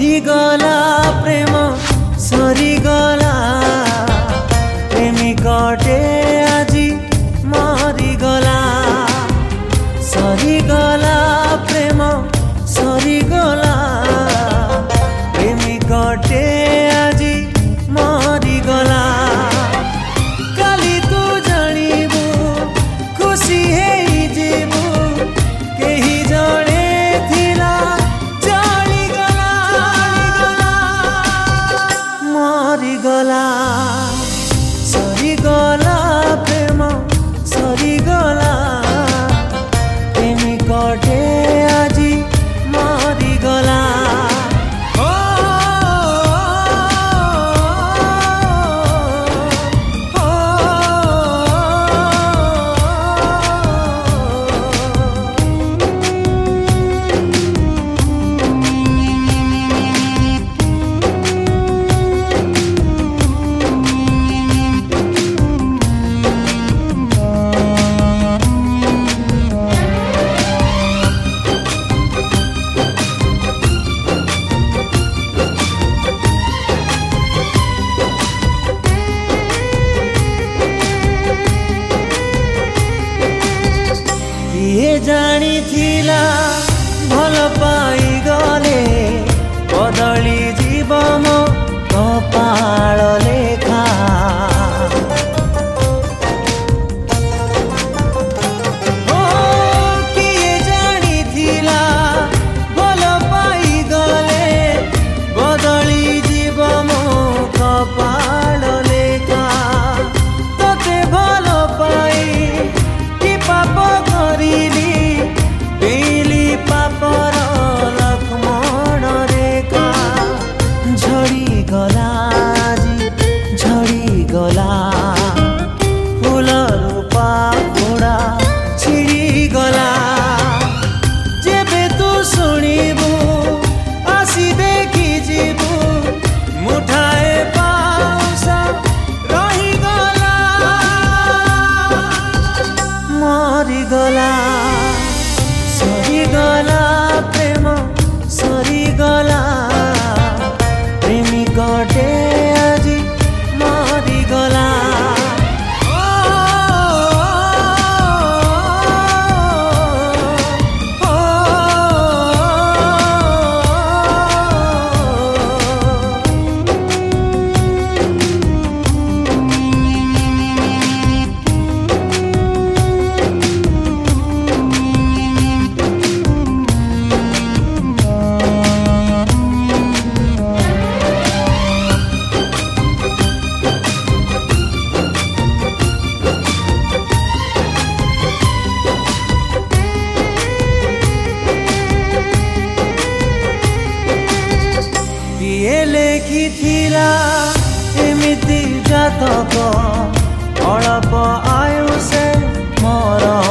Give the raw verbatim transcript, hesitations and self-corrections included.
सरीगला प्रेम सरीगला प्रेमिकटे आजी मरीगला सरीगला प्रेम सरीगला प्रेमिकटे आजी मरीगला काली तू जानिबू खुशी हेई जीवू केही जणे थिला चलीगला मरीगला सरीगला प्रेम सरीगला प्रेमिकटे आजी मरीगला किए जानी थिला भल पाई गले बदली जीव मो कपाल लेखा ओ किए जानी थिला भल पाई गले बदली जीव मो कपाल लेखा तोते भल पाई कि पाप करिली पेली पापर लक्ष्मण रेखा झड़ी गला जी झड़ी गला फूल रूपा घोड़ा छिड़ी गला जेबे तू शुणिबू आसी देखी जीबू मुठाए पाउस रहीगला मरीगला सरीगला प्रेम सरीगला प्रेमिकटे आजी मरीगला किए लेखिथिला एमिति जातक अल्प आयु से मर